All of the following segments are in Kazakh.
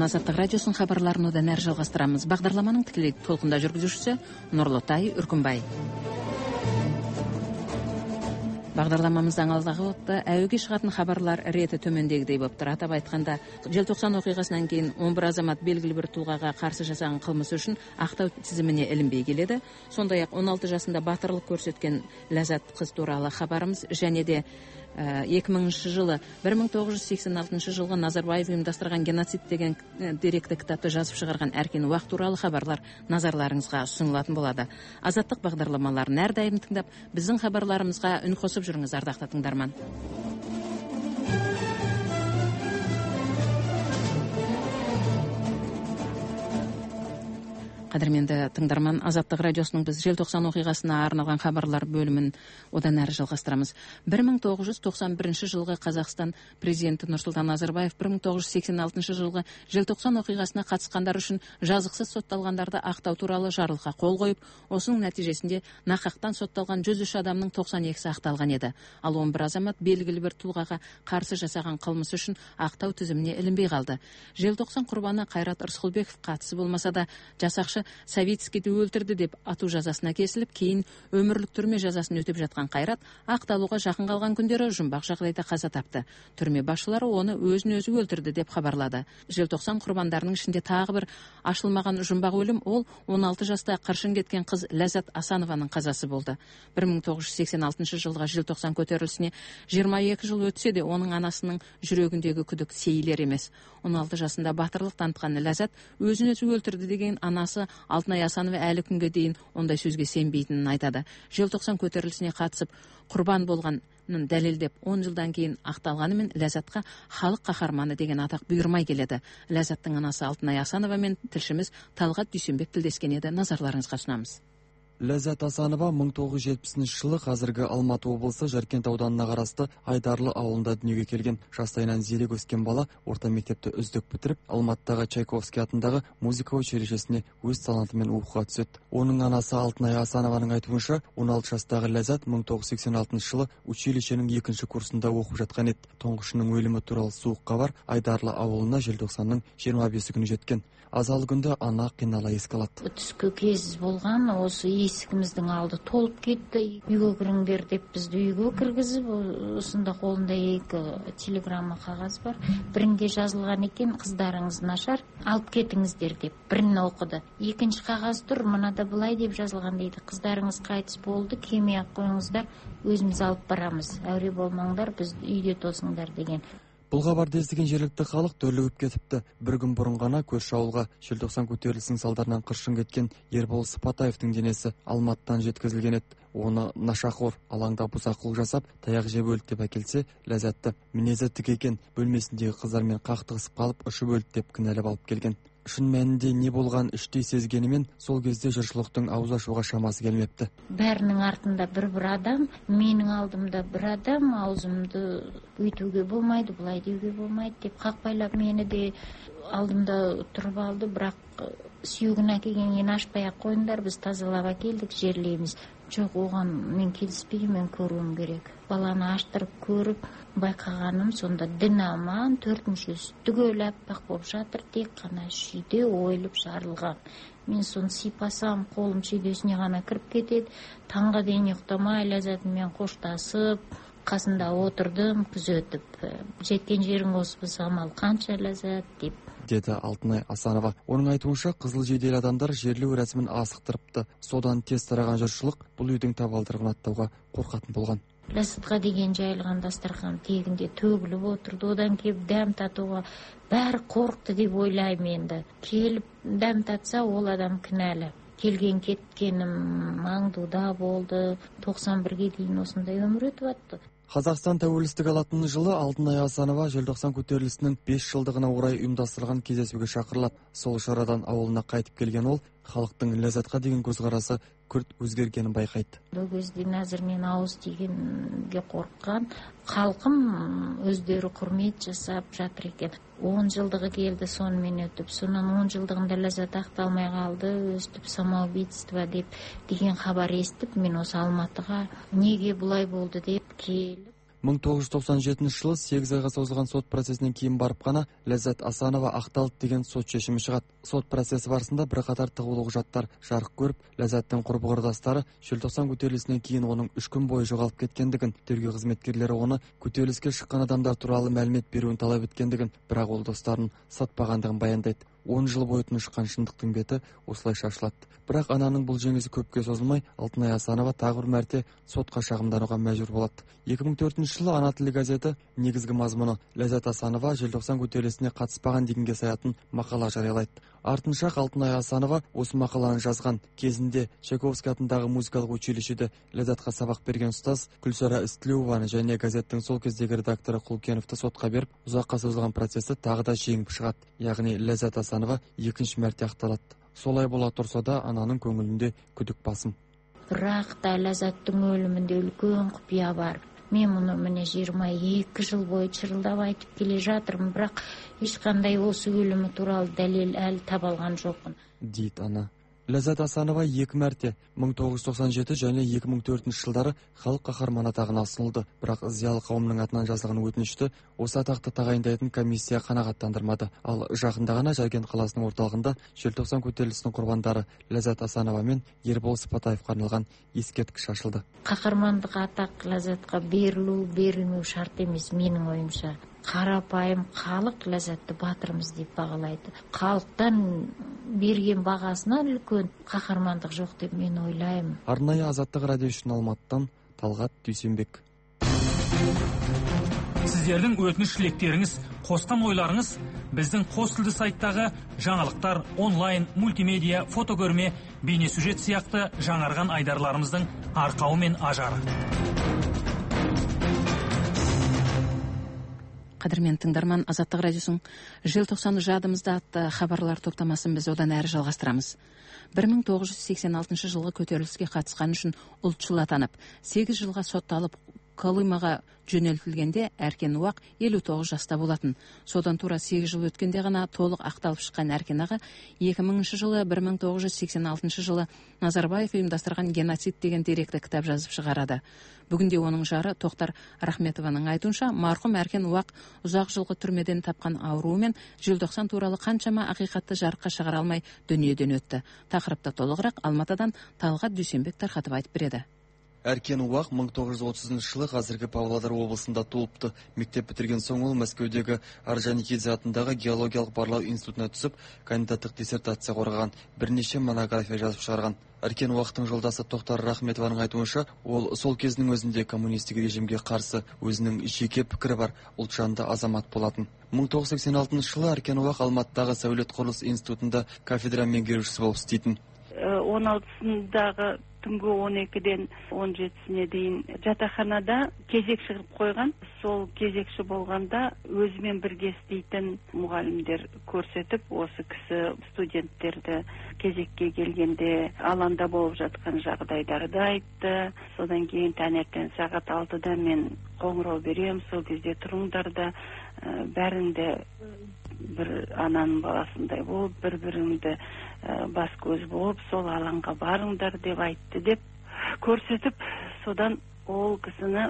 Азаттық радиосының хабарларын одан әрі жалғастырамыз. Бағдарламаның тікелей толқында жүргізушісі Нұрлытай Үркімбай. Бағдарламамыздың алдағы уақытта әуеге шығатын хабарлар реті төмендегідей болып тұр. Атап айтқанда, желтоқсан оқиғасынан кейін 11 азамат белгілі бір тұлғаға қарсы жасаған қылмысы үшін ақтау тізіміне ілінбей келеді. Сондай-ақ 16 жасында батырлық көрсеткен Ләззат қыз туралы хабарымыз және де 2000 жылы 1986 жылғы Назарбаев ұйымдастырған геноцид деген деректі кітапты жазып шығарған Әркен Уақ туралы хабарлар назарларыңызға ұсынылатын болады. Азаттық бағдарламаларын әрдайым тыңдап, біздің хабарларымызға үн қосып жүріңіз, ардақты тыңдарман. Қадірменді тыңдарман, Азаттық радиосының біз желтоқсан оқиғасына арналған хабарлар бөлімін одан әрі жалғастырамыз. 1991 жылғы Қазақстан президенті Нұрсұлтан Назарбаев 1986 жылғы желтоқсан оқиғасына қатысқандар үшін жазықсыз сотталғандарды ақтау туралы жарлыққа қол қойып, осының нәтижесінде нақақтан сотталған 103 адамның 92-сі ақталған еді. Ал 11 азамат белгілі бір тұлғаға қарсы жасаған қылмысы үшін ақтау тізіміне ілінбей қалды. Желтоқсан құрбаны Қайрат Рысқұлбеков қатысы болмаса да, жасақшы Савицкийді өлтірді деп ату жазасына кесіліп, кейін өмірлік түрме жазасын өтеп жатқан Қайрат ақталуға жақын қалған күндері жұмбақ жағдайда қаза тапты. Түрме басшылары оны өзін-өзі өлтірді деп хабарлады. Желтоқсан құрбандарының ішінде тағы бір ашылмаған жұмбақ өлім, ол 16 жаста қыршын кеткен қыз Ләззат Асанованың қазасы болды. 1986 жылғы желтоқсан көтерілісіне 22 жыл өтсе де, оның анасының жүрегіндегі күдік сейілер емес. 16 жасында батырлық танытқан Ләззат өзін-өзі өлтірді деген анасы Алтынай Асанова әлі күнге дейін ондай сөзге сенбейтінін айтады. Желтоқсан көтерілісіне қатысып құрбан болғанын дәлелдеп 10 жылдан кейін ақталғанымен Ләззатқа халық қаһарманы деген атақ бұйырмай келеді. Ләззаттың анасы Алтынай Асанова мен тілшіміз Талғат Дүйсенбек тілдескен еді, назарларыңызға ұсынамыз. Ләззат Асанова 1970 жылы қазіргі Алматы облысы Жаркент ауданына қарасты Айдарлы ауылында дүниеге келген. Жастайынан зерек өскен бала орта мектепті үздік бітіріп, Алматыдағы Чайковский атындағы музыка училищесіне өз талантымен оқуға түседі. Оның анасы Алтынай Асанованың айтуынша, 16 жастағы Ләззат 1986 жылы училищенің 2-ші курсында оқып жатқан еді. Тұңғышының өлімі туралы суық хабар Айдарлы ауылына желтоқсанның 25 күні жеткен. Азалы күнді ана қинала еске алады. Түскі кез болған, осы есігіміздің алды толып кетті. Үйге кіріңдер деп бізді үйге кіргізіп, осында қолында 2 телеграмма қағаз бар. Бірінде жазылған екен, қыздарыңыз нашар, алып кетіңіздер деп. Бірін оқыды. Екінші қағаз тұр, мынада былай деп жазылған дейді. Қыздарыңыз қайтыс болды, кемей ақ қойыңыздар, өзіміз алып барамыз. Әуре болмаңдар, біз үйде тосыңдар деген. Бұл хабарды естіген жергілікті халық дүрлігіп кетіпті. Bir күн бұрын ғана көрші ауылға желтоқсан көтерілісінің салдарынан қыршын кеткен Ербол Сыпатаевтың денесі Алматыдан жеткізілген еді. Оны нашақор алаңда бұзақылық жасап, таяқ жеп өлді деп әкелсе, Ләззатты мінезі тік екен, бөлмесіндегі қыздармен қақтығысып қалып, ұшып өлді деп кінәлап алып келген. Шын мәнінде не болған іштей сезгенімен, сол кезде жұртшылықтың ауыз ашуға шамасы келмепті. Бәрінің артында бір адам, менің алдымда бір адам, аузымды өйтуге болмайды, бұлай деуге болмайды деп қақпайлап мені де алдымда тұрып алды, бірақ сүйегін әкелгеннен ашпай ақ қойыңдар, біз тазалап әкелдік, жерлейміз. Жоқ, оған мен келіспеймін, көруім керек. Баланы аштырып көріп, байқағаным сонда дін аман, 4-ші түгел аппақ болып жатыр, тек қана шүйде ойылып жарылған. Мен соны сипасам, қолым шүйдесіне ғана кіріп кетеді. Таңға дейін ұйықтамай, Ләззатыммен қоштасып, қасында отырдым, күзетіп. Жеткен жерің осы болса амал қанша, Ләззат деп. Деді Алтынай Асанова. Оның айтуынша, қызыл жедел адамдар жерлеу рәсімін асықтырыпты. Содан тез тараған жұртшылық бұл үйдің табалдырығын аттауға қорқатын болған. Ләззатқа деген жайылған дастархан тегінде төгіліп отырды. Одан келіп дәм татуға бәрі қорықты деп ойлаймын енді. Келіп дәм татса, ол адам кінәлі. Келген кеткенім маңдуда болды. 91-ге дейін осындай өмір өтіп атты. Қазақстан тәуелсіздік алатын жылы Алтынай Асанова желтоқсан көтерілісінің 5 жылдығына орай ұйымдастырылған кездесуге шақырылады. Сол шарадан ауылына қайтып келген ол, халықтың Ләззатқа деген көзқарасы күрт өзгергенін байқайды. Бұл кезде нәзір мен ауыз тигенге қорыққан халқым өздері құрмет жасап жатыр екен. 10 жылдығы келді, сонымен өтіп, сонан 10 жылдығында Ләззат ақталмай қалды, өстіп самоубийство деген хабар естіп, мен осы Алматыға неге бұлай болды деп келіп. 1997 жылы 8 айға созылған сот процесінен кейін барып қана Ләззат Асанова ақталды деген сот шешімі шығады. Сот процесі барысында бірқатар тығулы құжаттар жарық көріп, Ләззаттың құрбы-құрдастары желтоқсан көтерілісінен кейін оның 3 күн бойы жоғалып кеткендігін, тергеу қызметкерлері оны көтеріліске шыққан адамдар туралы мәлімет беруін талап еткендігін, бірақ ол достарын сатпағандығын баяндайды. 10 жыл бойы тыншыққан шындықтың беті осылайша ашылады. Бірақ ананың бұл жеңісі көпке созылмай, Алтынай Асанова тағы бір мәрте сотқа шағымдануға мәжбүр болады. 2004 жылы Ана тілі газеті негізгі мазмұны Ләззат Асанова желтоқсан көтерілісіне қатыспаған дегенге саятын мақала жариялайды. Артынша Алтынай Асанова осы мақаланы жазған кезінде Чайковский атындағы музыкалық училищеде Ләззатқа сабақ берген ұстаз Күлсара Істілеуованы және газеттің сол кездегі редакторы Құлкеновті сотқа беріп, ұзаққа созылған процесті тағы да жеңіп шығады. Яғни Ләззат Асанова екінші мәрте ақталады. Солай бола тұрса да ананың көңілінде күдік басым. Бірақ та Ләззаттың өлімінде үлкен құпия бар. Мен мұны міне 22 жыл бойы шырылдап айтып келе жатырмын, бірақ ешқандай осы өлімі туралы дәлел әлі таба алған жоқпын, дейді ана. Ләззат Асанова 2 мәрте 1997 және 2004 жылдары халық қаһарманы атағына ұсынылды, бірақ зиялы қауымның атынан жазылған өтінішті осы атақты тағайындайтын комиссия қанағаттандырмады. Ал жақында ғана Жаркент қаласының орталығында желтоқсан көтерілісінің құрбандары Ләззат Асанова мен Ербол Сыпатаевқа арналған ескерткіш ашылды. Қаһармандық атақ Ләззатқа берілмеу шарт емес, менің ойымша. Қарапайым халық Ләззатты батырымыз деп бағалайды. Халықтан берген бағасына үлкен қаһармандық жоқ деп мен ойлаймын. Арнайы Азаттық радио үшін Алматыдан Талғат Дүйсенбек. Сіздердің өтініш-тілектеріңіз, қосқан ойларыңыз біздің қос тілді сайттағы жаңалықтар, онлайн, мультимедиа, фотокөрме, бейнесюжет сияқты жаңарған айдарларымыздың арқауы мен ажары. Қадірмен тыңдарман, Азаттық радиосын желтоқсан жадымызда атты хабарлар топтамасын біз одан әрі жалғастырамыз. 1986 жылғы көтеріліске қатысқан үшін ұлтшыл атанып, 8 жылға сотталып Колымаға жөнелтілгенде Әркен Уақ 59 жаста болатын. Содан тура 8 жыл өткенде ғана толық ақталып шыққан Әркен аға 2000 жылы 1986 жылы Назарбаев ұйымдастырған геноцид деген деректі кітап жазып шығарады. Бүгінде оның жары Тоқтар Рахметованың айтуынша, марқұм Әркен Уақ ұзақ жылғы түрмеден тапқан ауруымен желтоқсан туралы қаншама ақиқатты жарыққа шығара алмай дүниеден өтті. Тақырыпта толығырақ Алматыдан Талғат Дүйсенбек тарқатып айтып береді. Әркен Уақ 1930 жылы қазіргі Павлодар облысында туылыпты. Мектеп бітірген соң ол Мәскеудегі Орджоникидзе атындағы геологиялық барлау институтына түсіп, кандидаттық диссертация қорғаған, бірнеше монография жазып шығарған. Әркен Уақтың жолдасы Тоқтар Рахметованың айтуынша, ол сол кездің өзінде коммунистік режимге қарсы өзінің жеке пікірі бар ұлтжанды азамат болатын. 1986 жылы Әркен Уақ Алматыдағы сәулет құрылыс институтында кафедра меңгерушісі болып істейтін. 16-сындағы түнгі 12-ден 17-сіне дейін жатақханада кезек шығып қойған. Сол кезекші болғанда өзімен бірге істейтін мұғалімдер көрсетіп, осы кісі студенттерді кезекке келгенде алаңда болып жатқан жағдайларды айтты. Содан кейін таңертең сағат 6-да мен қоңырау берем, сол кезде тұрыңдар да бәріңді бір ананың баласындай болып, бір-біріңді бас көз болып, сол алаңға барыңдар деп айтты деп көрсетіп, содан ол кісіні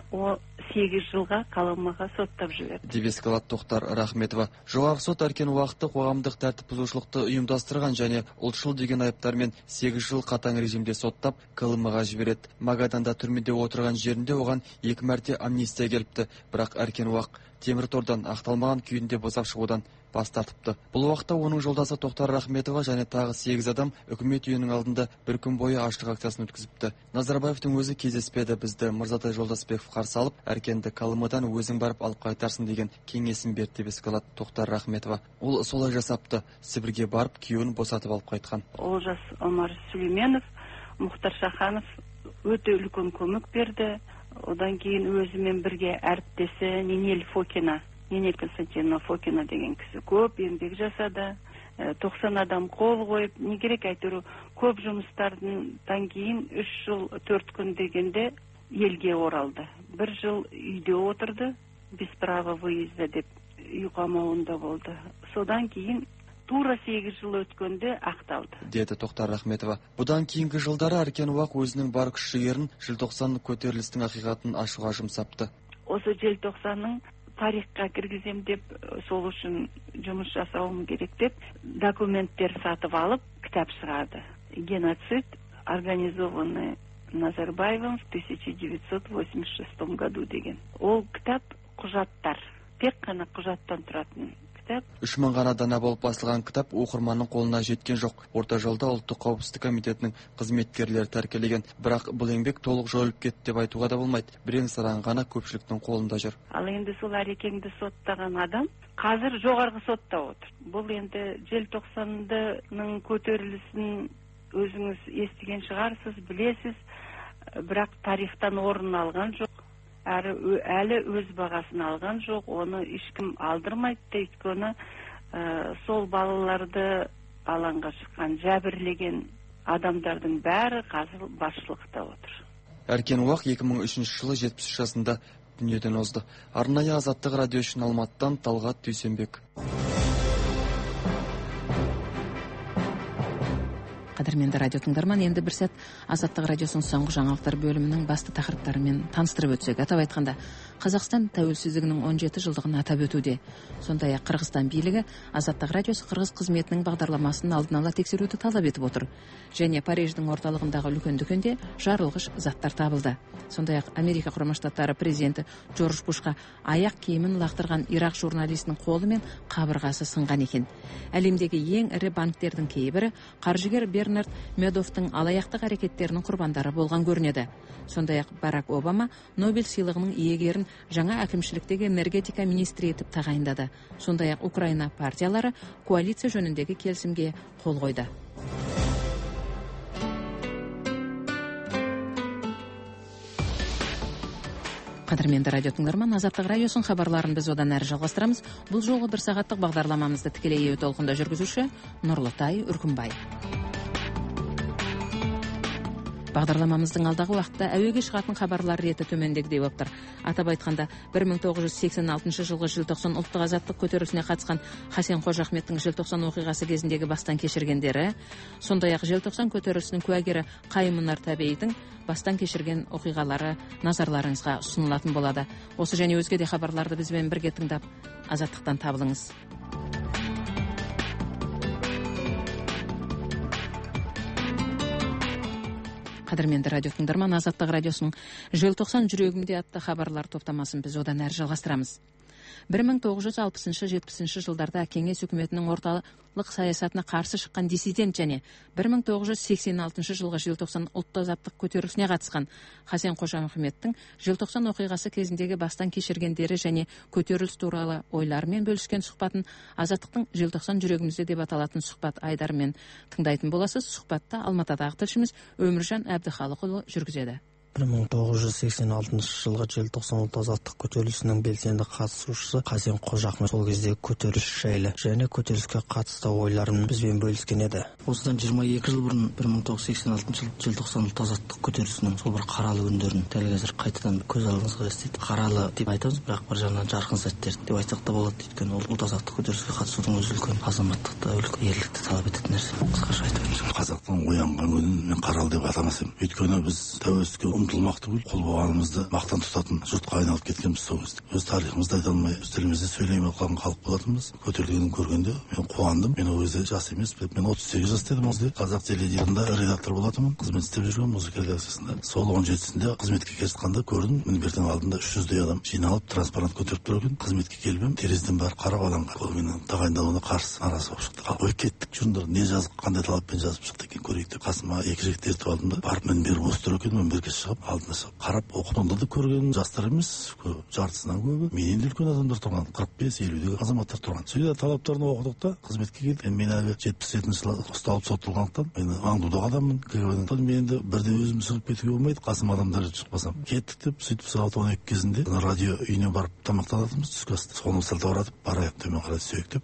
8 жылға Колымаға соттап жіберді. Деп ескалады Тоқтар Рахметова. Жоғарғы сот Әркен Уақты қоғамдық тәртіп бұзушылықты ұйымдастырған және ұлтшыл деген айыптармен 8 жыл қатаң режимде соттап Колымаға жібереді. Магаданда түрмеде отырған жерінде оған 2 мәрте амнистия келіпті, бірақ Әркен Уақ темір тордан ақталмаған күйінде босап шығудан бас тартыпты. Бұл уақытта оның жолдасы Тоқтар Рахметова және тағы 8 адам үкімет үйінің алдында бір күн бойы аштық акциясын өткізіпті. Назарбаевтың өзі кездеспеді, бізді Мырзатай Жолдасбеков қарсы алып, Әркенді Колымадан өзің барып алып қайтарсын деген кеңесін берді деп ескалады Тоқтар Рахметова. Ол солай жасапты. Сібірге барып күйеуін босатып алып қайтқан. Олжас Омар Сүлейменов, Мұхтар Шаханов өте үлкен көмек берді. Одан кейін өзімен бірге әріптесі Нинель Константиновна Фокина деген кісі көп еңбек жасады. 90 адам қол қойып, не керек әйтеуір көп жұмыстардан кейін 3 жыл 4 күн дегенде елге оралды. 1 жыл үйде отырды, без права выезда деп үй қамауында болды. Содан кейін тура 8 жыл өткенде ақталды, деді Тоқтар Рахметова. Бұдан кейінгі жылдары Әркен Уақ өзінің бар күш-жігерін желтоқсан көтерілістің ақиқатын ашуға жұмсапты. осы желтоқсанның тарихқа кіргізем деп, сол үшін жұмыс жасауым керек деп документтер сатып алып кітап шығарды. Геноцид, организованный Назарбаевым в 1986 году деген. Ол кітап құжаттар, тек қана құжаттан тұратын кітап. 3000 ғана дана болып басылған кітап оқырманның қолына жеткен жоқ. Орта жолда ұлттық қауіпсіздік комитетінің қызметкерлері тәркелеген. Бірақ бұл еңбек толық жойылып кетті деп айтуға да болмайды. Бірең-сараң ғана көпшіліктің қолында жүр. Ал енді сол Арекеңді соттаған адам қазір жоғарғы сотта отыр. Бұл енді желтоқсанның көтерілісін өзіңіз естіген шығарсыз, білесіз, бірақ тарихтан орын алған жоқ. Әлі өз бағасын алған жоқ, оны ешкім алдырмайды, өйткені сол балаларды алаңға шыққан, жәбірлеген адамдардың бәрі қазір басшылықта отыр. Әркен Уақ 2003 жылы 73 жасында дүниеден озды. Арнайы Азаттық радио үшін Алматыдан Талғат Дүйсенбек. Қадірменді радио тыңдарман, енді бір сәт Азаттық радиосының соңғы жаңалықтар бөлімінің басты тақырыптарымен таныстырып өтсек. Атап айтқанда, Қазақстан тәуелсіздігінің 17 жылдығын атап өтуде. Сондай-ақ Қырғызстан билігі Азаттық радиосы қырғыз қызметінің бағдарламасын алдын ала тексеруді талап етіп отыр. Және Париждің орталығындағы үлкен дүкенде жарылғыш заттар табылды. Сондай-ақ Америка Құрама Штаттары президенті Джордж Бушқа аяқ киімін лақтырған Ирақ журналистінің қолы мен қабырғасы сынған екен. Әлемдегі ең ірі банктердің кейбірі қаржыгер Бернард Медовтың алаяқтық әрекеттерінің құрбандары болған көрінеді. Сондай-ақ Барак Обама Нобель сыйлығының иегерін жаңа әкімшіліктегі энергетика министрі етіп тағайындады. Сондай-ақ Украина партиялары коалиция жөніндегі келісімге қол қойды. Қадірменді радио тыңдарман, Азаттық радиосының хабарларын біз одан әрі жалғастырамыз. Бұл жолғы 1 сағаттық бағдарламамызды тікелей эфир толқында жүргізуші Нұрлытай Үркімбай. Бағдарламамыздың алдағы уақытта әуеге шығатын хабарлар реті төмендегідей болып тұр. Атап айтқанда, 1986 жылғы желтоқсан ұлттық азаттық көтерілісіне қатысқан Хасен Қожа Ахметтің желтоқсан оқиғасы кезіндегі бастан кешіргендері, сондай-ақ желтоқсан көтерілісінің куәгері Қайым-Мұнар Табейдің бастан кешірген оқиғалары назарларыңызға ұсынылатын болады. Осы және өзге де хабарларды бізбен бірге тыңдап, азаттықтан табылыңыз. Қадірменді радио тыңдарман, Азаттық радиосының желтоқсан жүрегімде атты хабарлар топтамасын біз одан әрі жалғастырамыз. 1960-70 жылдарда кеңес үкіметінің орталық саясатына қарсы шыққан диссидент және 1986 жылғы желтоқсан ұлттық азаттық көтерілісіне қатысқан Хасен Қожа Ахметтің желтоқсан оқиғасы кезіндегі бастан кешіргендері және көтеріліс туралы ойларымен бөліскен сұхбатын Азаттықтың желтоқсан жүрегімізде деп аталатын сұхбат айдарымен тыңдайтын боласыз. Сұхбатта Алматыдағы тілшіміз Өміржан Әбдіхалықұлы жүргізеді. 1986 жылғы желтоқсан ұлттық азаттық көтерілісінің белсенді қатысушысы Хасен Қожа Ахмет сол кездегі көтеріліс жайлы және көтеріліске қатысты ойларын бізбен бөліскен еді. Осыдан 22 жыл бұрын 1986 жыл желтоқсан ұлттық азаттық көтерілісінің сол бір қаралы күндерін дәл қазір қайтадан көз алдыңызға елестетіп, қаралы деп айтамыз, бірақ бір жағынан жарқын сәттер деп айтсақ та болады. Өйткені ол ұлттық азаттық көтеріліске қатысудың өзі үлкен азаматтықты, үлкен ерлікті талап ететін нәрсе. Қысқаша айтып өтсем, қазақтың оянған күнін мен қаралы деп атамас едім. Өйткені біз тәуелсіздікке ұмтылмақ түгіл, қол болғанымызды мақтан тұтатын жұртқа айналып кеткенбіз сол кезде. Өз тарихымызды айта алмай, өз тілімізде сөйлей алмай қалған халық болатынбыз. Көтерілгенін көргенде мен қуандым. Мен ол кезде жас емес, мен 38 жаста едім. Ол қазақ теледидарында редактор болатынмын. Қызмет істеп жүрген музыка редакциясында. Сол 17-сінде қызметке келіп жатқанда көрдім. Мінбердің алдында 300-дей адам жиналып транспарант көтеріп тұр екен. Қызметке келіп терезеден бәрі қарап алаңға. Ол менің тағайындалуына қарсы наразы болып шықты. Қойып кеттік, жұрындар не жазып, қандай талаппен жазып шықты екен көрейік деп. Қасыма 2 жігіт ертіп алдым да, барып мінбер осы тұр екен, мінберге шығып алдына шығып қарап оқытуында да көрген жастар емес, жартысынан көбі. Менен де үлкен адамдар тұрған, 45-50-дегі азаматтар тұрған. Сөйде талаптарын оқыдық та қызметке келдік. Мен әлі 77 жылы ұсталып сотталғандықтан мен аңдудағы адаммын. Мен енді бірде өзім шығып кетуге болмайды, қасым адамдар шықпасам. Кеттік деп, сөйтіп сағат 12 кезінде радио үйіне барып тамақтанатынбыз түскі асты. Соны сылтауратып барайық төмен қарай сүйек деп барып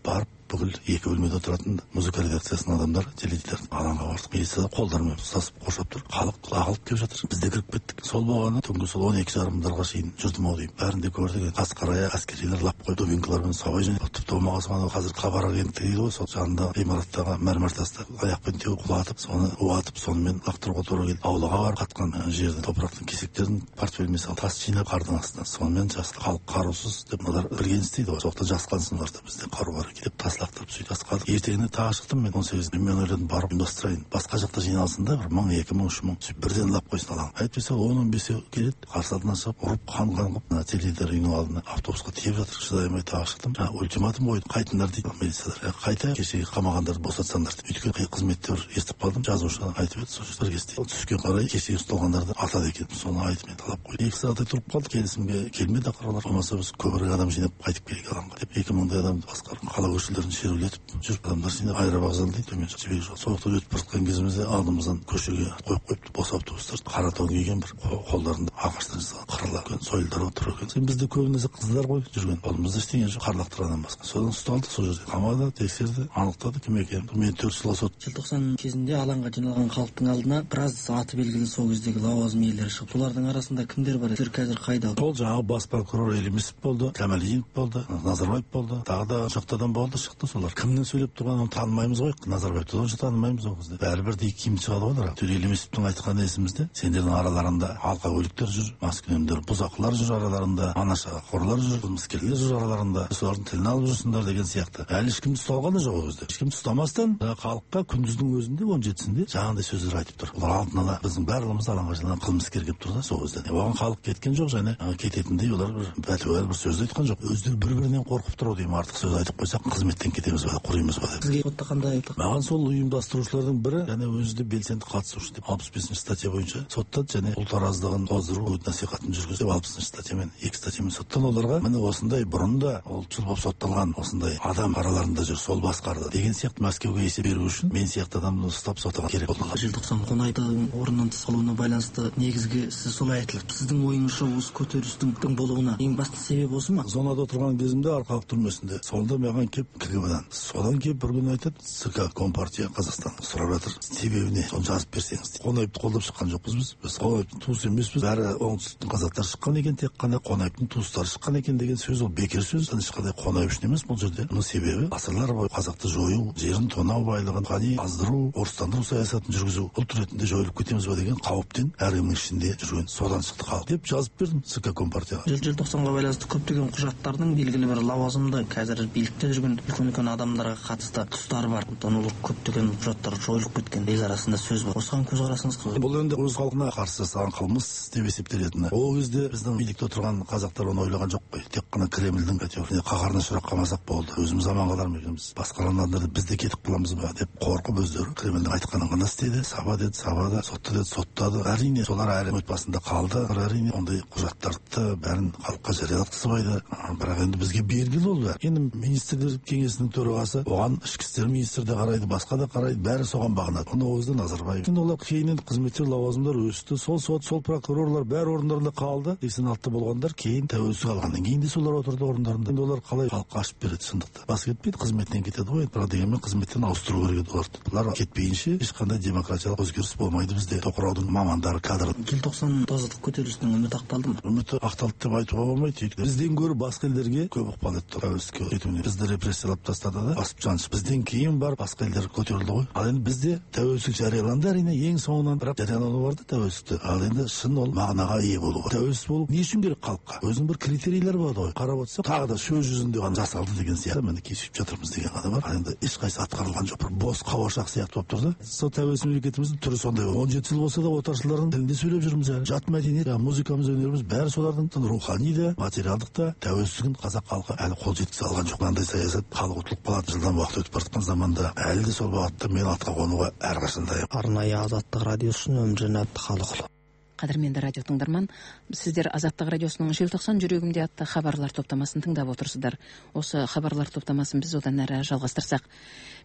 бүкіл 2 бөлмеде отыратын музыка редакциясының адамдары теледидар алаңға бардық. Милиция қолдарымен ұстасып қоршап тұр. Халық ағылып келіп жатыр. Біз де кіріп кеттік. Сол болғаны түнгі сол 12:30-дарға шейін жүрдім-ау деймін. Бәрін де көрдік. Қасқарая әскерилер лап қойып дубинкалармен сабай және тіпті болмаған қазір хабар агенттігі дейді ғой, сол жанында ғимараттағы мәрмәр тасты аяқпен теуіп құлатып, соны уатып, сонымен лақтыруға тура келді. Аулаға барып қатқан жерді топырақтың кесектерін портфеліме салып тас жинап қардың астына. Сонымен жас халық қарусыз деп мыналар білген істейді ғой. Соқта жасқансыңдар да бізде қару бар екен деп тас лақтырып сөйтіп қалдық. Ертеңіне тағы шықтым мен 18. Мен ойладым барып ұйымдастырайын. Басқа жақта жиналсын да 1 мың, 2 мың, 3 мың сөйтіп бірден лап қойсын алаң. Әйтпесе 10-15 келеді. Қарсы алдынан шығып ұрып қан қылып теледидар үйінің алдына автобусқа тиеп жатыр. Шыдай алмай тағы шықтым. Ультиматум қойды. Қайтыңдар дейді милициялар. Қайта кешегі қамағандарды босатсаңдар деп. Өйткені қызметте естіп қалдым. Жазушы айтып еді. Сол бір кезде түске қарай кешегі ұсталғандарды атады екен. Соны айтып мен талап қойды. 2 сағаттай тұрып қалдық. Келісімге келмеді ақыралар. Болмаса біз көбірек адам жинап қайтып келейік алаңға деп 2 мыңдай адам басқарып қала көшелерін шерулетіп жүріп адамдар жинап аэровокзал дейді төмен жібек жол. Соқтан өтіп бара жатқан кезімізде алдымыздан көшеге қойып қойыпты бос автобустар. Қара тон киген бір қолдарында ағаштан жасалған қырлар сойылдар отыр екен. Бізде көбінесе қыздар ғой жүрген. Қолымызда ештеңе жоқ. Қарлақтыраннан басқа. Содан ұсталды, сол жерде қамады, тексерді, анықтады кім екенін. Мен 4 жыл сот. Желтоқсан кезінде алаңға жиналған халықтың алдына біраз аты белгілі сол кездегі лауазым иелері шығып. Олардың арасында кімдер бар? Сіздер қазір қайда? Сол жаңағы бас прокурор Елемесов болды, Кәмалиев болды, Назарбаев болды. Тағы да шақтадан болды, шықты солар. Кімнен сөйлеп тұрғанын танымаймыз ғой. Назарбаевты да танымаймыз ол кезде. Бәрібір де киім шығады ғой. Төл Елемесовтың айтқаны есімізде. Сендердің араларында алқа өліктер жүр, маскүнемдер, бұзақылар жүр араларында, анашақорлар жүр, қылмыскерлер жүр араларында. Солардың тілін алып жүрсіңдер деген сияқты. Әлі ешкімді ұсталған да жоқ ол кезде. Ешкімді ұстамастан халыққа күндіздің өзінде 17-сінде жаңағыдай сөздер айтып тұр. Олар алдына да біздің барлығымыз алаңға жиналған қылмыскер келіп тұр да сол кезде. Оған халық кеткен жоқ және кететіндей олар бір бәтуа бір сөз айтқан жоқ. Өздері бір-бірінен қорқып тұр деймін. Артық сөз айтып қойсақ қызметтен кетеміз ба, құримыз ба деп. Сізге сотта қандай айтты? Маған сол ұйымдастырушылардың бірі және өзі де белсенді қатысушы деп 65-ші статья бойынша соттады және ұлт араздығын қоздыру, үгіт насихатын жүргізіп 60-ші статьямен 2 статьямен соттан оларға міне осындай бұрында ұлтшыл болып сотталған осындай адам араларында жүр, сол басқарды деген сияқты Мәскеуге есеп беру үшін мен сияқты адамды ұстап соттаған керек болды. Желтоқсан қонайдың орнынан тыс қалуына байланысты негізгі сіз солай айтылып. Сіздің ойыңызша осы көтерілістің болуына ең басты себеп осы ма? Зонада отырған кезімде арқалық түрмесінде сонда маған келіп КГБ-дан содан келіп бір күн айтады, СК Компартия Қазақстан сұрап жатыр, себебі не? Соны жазып берсеңіз дейді. Қонаевты қолдап шыққан жоқпыз біз. Біз Қонаевтың туысы емеспіз. Бәрі оңтүстіктің қазақтары шыққан екен, тек қана Қонаевтың туыстары шыққан екен деген сөз ол бекер сөз. Ешқандай Қонаев үшін емес бұл жерде. Бұның себебі ғасырлар бойы қазақты жою, жерін тонау, байлығын қани аздыру, орыстандыру саясатын жүргізу, ұлт ретінде жойылып кетеміз ба деген қауіптен әркімнің ішінде жүрген. Содан шықты халық деп жазып бердім СК Компартияға. Желтоқсанға байланысты көптеген құжаттардың белгілі бір лауазымды қазір билікте жүрген үлкен адамдарға қатысты тұстары бар. Ол көптеген құжаттар жойылып кеткен. Ел арасында сөз бар. Осыған көзқарасыңыз қалай? Бұл енді өз халқына қарсы жасаған қылмыс деп есептелетіні. Ол кезде біздің билікте отырған қазақтар оны ойлаған жоқ қой. Тек қана Кремльдің қаһарына ұшырап қалмасақ болды. Өзіміз аман қалар ма екенбіз? Басқалардан біз де кетіп қаламыз ба деп қорқып өздері Кремльдің айтқанын ғана істеді. Саба деді, сабады, сотта деді, соттады. Әрине солар әлі үкімет басында қалды. Әрине ондай құжаттарды бәрін халыққа жариялатқызбайды. Бірақ енді бізге белгілі ол бәрі. Енді министрлер кеңесінің төрағасы, оған ішкі істер министрі де қарайды, басқа да қарайды, бәрі соған бағынады. Оны өзі Назарбаев. Енді олар кейіннен қызметтер лауазымдар өсті. Сол сот, сол прокурорлар бәрі орындарында қалды. 86-та болғандар кейін тәуелсіздік алғаннан кейін де солар отырды орындарында. Енді олар қалай халыққа ашып береді шындықты? Бас кетпейді, қызметінен кетеді ғой. Бірақ дегенмен қызметтен ауыстыру керек еді оларды. Бұлар кетпейінше ешқандай демократиялық өзгеріс болмайды бізде. Тоқыраудың мамандары, кадры. Желтоқсан тазалық көтерілісінің үміті ақталды ма? Үміті ақталды деп айтуға болмайды. Бізден гөрі басқа елдерге көп ықпал етті тәуелсіздікке жетуіне. Бізді репрессиялап тастады да, басып жаншып. Бізден кейін бар басқа елдер көтерілді ғой. Ал енді бізде тәуелсіздік жарияланды әрине ең соңынан, бірақ жариялану барды тәуелсіздікті. Ал енді шын ол мағынаға ие болу. Тәуелсіз болу не үшін керек халыққа? Өзінің бір критерийлері болады ғой. Қарап отырсақ, тағы да сөз жүзінде ғана жасалды деген сияқты міне кешіп жатырмыз деген ғана бар. Ал енді ешқайсысы атқарылған жоқ. Бір бос қауашақ сияқты болып тұр да. Сол тәуелсіз мемлекетіміздің түрі сондай. 17 жыл болса да отаршылардың тілінде сөйлеп жүрміз әлі. Жат мәдениет, музыкамыз, өнеріміз бәрі солардың рухани да, материалдық та тәуелсіздігін қазақ халқы әлі қол жеткізе алған жоқ. Мынандай саясат халық ұтылып қалады. Жылдан уақыт өтіп бара жатқан заманда әлі де сол бағытта мен атқа қонуға әрқашан дайын. Арнайы Азаттық радиосының Өміржан Әбдіхалықұлы. Қадірменді радио тыңдарман, сіздер Азаттық радиосының Желтоқсан жүрегімде атты хабарлар топтамасын тыңдап отырсыздар. Осы хабарлар топтамасын біз одан әрі жалғастырсақ.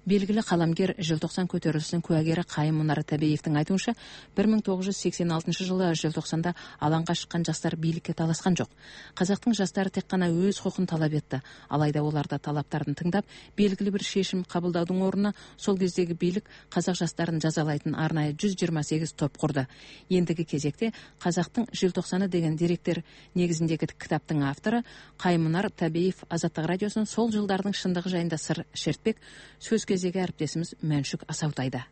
Белгілі қаламгер желтоқсан көтерілісінің куәгері Қайым Мұнар Тәбеевтің айтуынша, 1986 жылы желтоқсанда алаңға шыққан жастар билікке таласқан жоқ. Қазақтың жастары тек қана өз құқын талап етті. Алайда оларда талаптарын тыңдап, белгілі бір шешім қабылдаудың орнына сол кездегі билік қазақ жастарын жазалайтын арнайы 128 топ құрды. Ендігі кезекте қазақтың желтоқсаны деген деректер негізіндегі кітаптың авторы Қайым Мұнар Тәбеев Азаттық радиосының сол жылдардың шындығы жайында сыр шертпек. Сөз кезегі әріптесіміз Мәншүк Асаутайда.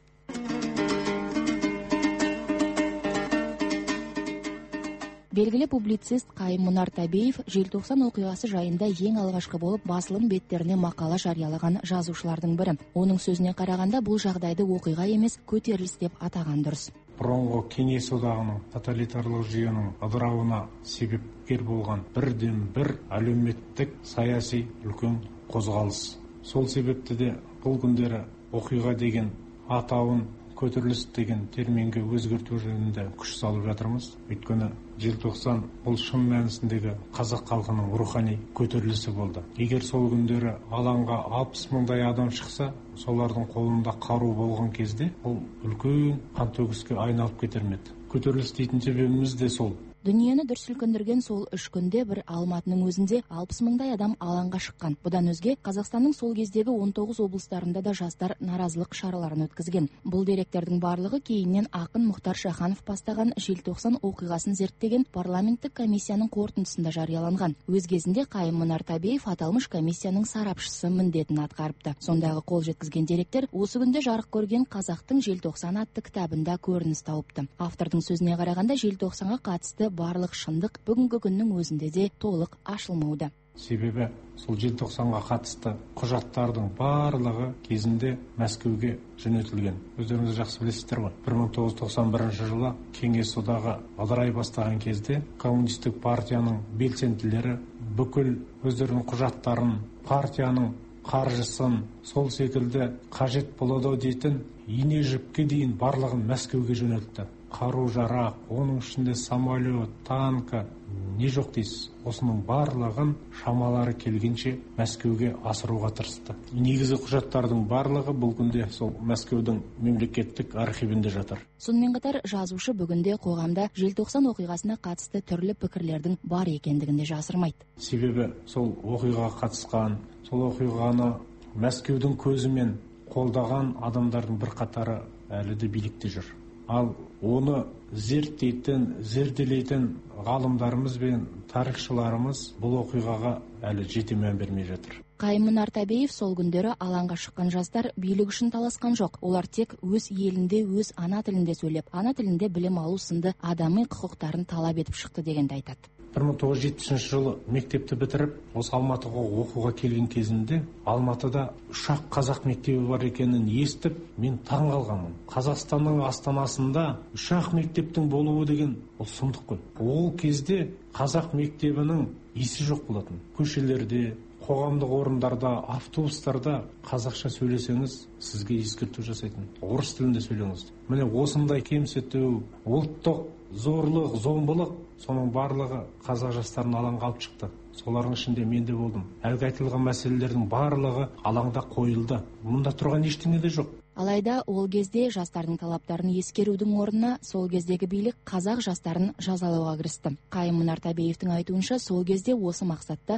Белгілі публицист Қайым Мұнар Тәбеев желтоқсан оқиғасы жайында ең алғашқы болып басылым беттеріне мақала жариялаған жазушылардың бірі. Оның сөзіне қарағанда бұл жағдайды оқиға емес, көтеріліс деп атаған дұрыс. Бұрынғы Кеңес одағының тоталитарлық жүйенің ыдырауына себепкер болған бірден бір әлеуметтік саяси үлкен қозғалыс. Сол себепті де бұл күндері оқиға деген атауын көтеріліс деген терминге өзгерту жөнінде күш салып жатырмыз. Өйткені желтоқсан бұл шын мәнісіндегі қазақ халқының рухани көтерілісі болды. Егер сол күндері алаңға 60 мыңдай адам шықса, солардың қолында қару болған кезде бұл үлкен қантөгіске айналып кетер ме еді. Көтеріліс дейтін себебіміз де сол. Дүниені дүр сілкіндірген сол 3 күнде бір Алматының өзінде 60 мыңдай адам алаңға шыққан. Бұдан өзге Қазақстанның сол кездегі 19 облыстарында да жастар наразылық шараларын өткізген. Бұл деректердің барлығы кейіннен ақын Мұхтар Шаханов бастаған желтоқсан оқиғасын зерттеген парламенттік комиссияның қорытындысында жарияланған. Өз кезінде Қайым Мұнар Тәбеев аталмыш комиссияның сарапшысы міндетін атқарыпты. Сондағы қол жеткізген деректер осы күнде жарық көрген Қазақтың желтоқсан атты кітабында көрініс тауыпты. Автордың сөзіне қарағанда желтоқсанға қатысты барлық шындық бүгінгі күннің өзінде де толық ашылмауда. Себебі сол желтоқсанға қатысты құжаттардың барлығы кезінде Мәскеуге жөнелтілген. Өздеріңіз жақсы білесіздер ғой. 1991 жылы Кеңес одағы ыдырай бастаған кезде коммунистік партияның белсенділері бүкіл өздерінің құжаттарын, партияның қаржысын, сол секілді қажет болады дейтін ине жіпке дейін барлығын Мәскеуге жөнелтті. Қару-жарақ, оның ішінде самолет, танка, не жоқ дейсіз. Осының барлығын шамалары келгенше Мәскеуге асыруға тырысты. Негізі құжаттардың барлығы бұл күнде сол Мәскеудің мемлекеттік архивінде жатыр. Сонымен қатар жазушы бүгінде қоғамда желтоқсан оқиғасына қатысты түрлі пікірлердің бар екендігінде жасырмайды. Себебі сол оқиғаға қатысқан, сол оқиғаны Мәскеудің көзімен қолдаған адамдардың бір қатары әлі де билікте жүр. Ал оны зерттейтін, зерделейтін ғалымдарымыз бен тарихшыларымыз бұл оқиғаға әлі жете мән бермей жатыр. Қайым Мұнар Тәбеев сол күндері алаңға шыққан жастар билік үшін таласқан жоқ. Олар тек өз елінде, өз ана тілінде сөйлеп, ана тілінде білім алу сынды адами құқықтарын талап етіп шықты дегенді айтады. 1970 жылы мектепті бітіріп, осы Алматыға оқуға келген кезінде Алматыда ұшақ қазақ мектебі бар екенін естіп, мен таң қалғанмын. Қазақстанның астанасында ұшақ мектептің болуы деген ол сұмдық қой. Ол кезде қазақ мектебінің иісі жоқ болатын. Көшелерде, қоғамдық орындарда, автобустарда қазақша сөйлесеңіз, сізге ескерту жасайтын. Орыс тілінде сөйлеңіз. Міне осындай кемсіту, ұлттық зорлық, зомбылық, соның барлығы қазақ жастарын алаңға алып шықты. Солардың ішінде мен де болдым. Әлгі айтылған мәселелердің барлығы алаңда қойылды. Мұнда тұрған ештеңе де жоқ. Алайда ол кезде жастардың талаптарын ескерудің орнына сол кездегі билік қазақ жастарын жазалауға кірісті. Қайым Мұнар Тәбеевтің айтуынша сол кезде осы мақсатта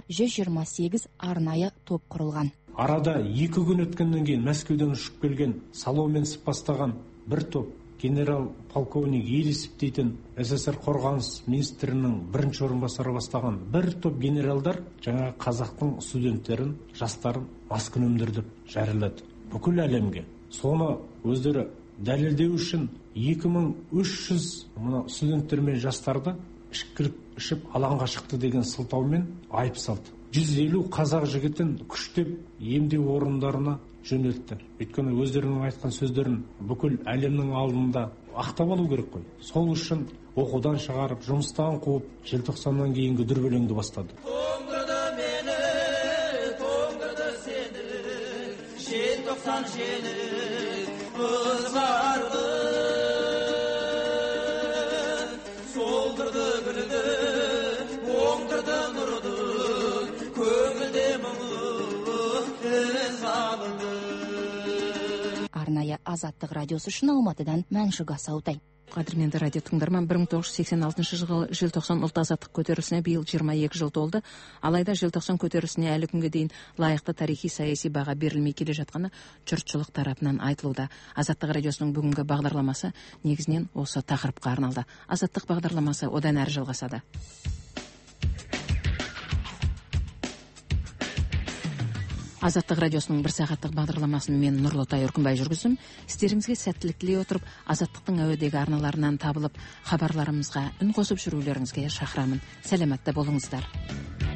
128 арнайы топ құрылған. Арада 2 күн өткеннен кейін Мәскеуден ұшып келген Соломенцев бастаған бір топ генерал-полковник Елисев дейтін СССР қорғаныс министрінің бірінші орынбасары бастаған бір топ генералдар жаңа қазақтың студенттерін, жастарын маскүнемдірдіп жариялады бүкіл әлемге. Соны өздері дәлелдеу үшін 2300 студенттер мен жастарды ішіп алаңға шықты деген сылтаумен айып салды. 150 қазақ жігітін күштеп емдеу орындарына жөнелтті. Өйткені өздерінің айтқан сөздерін бүкіл әлемнің алдында ақтап алу керек қой. Сол үшін оқудан шығарып, жұмыстан қуып, желтоқсаннан кейінгі дүрбелеңді бастады. Тоңдырды мені, тоңдырды сені, желтоқсан жені ызғарды, солдырды гүлді, оңдырды нұрды, көңілде мұңлы із алды. арнайы Азаттық радиосы үшін Алматыдан Мәншүк Асаутай. Қадірменді радио тыңдарман, 1986 жылғы желтоқсан ұлт азаттық көтерілісіне биыл 22 жыл толды. Алайда желтоқсан көтерілісіне әлі күнге дейін лайықты тарихи саяси баға берілмей келе жатқаны жұртшылық тарапынан айтылуда. Азаттық радиосының бүгінгі бағдарламасы негізінен осы тақырыпқа арналды. Азаттық бағдарламасы одан әрі жалғасады. Азаттық радиосының бір сағаттық бағдарламасын мен Нұрлытай Үркімбай жүргіздім. Сіздеріңізге сәттілік тілей отырып, Азаттықтың әуедегі арналарынан табылып, хабарларымызға үн қосып жүрулеріңізге шақырамын. Сәлеметті болыңыздар.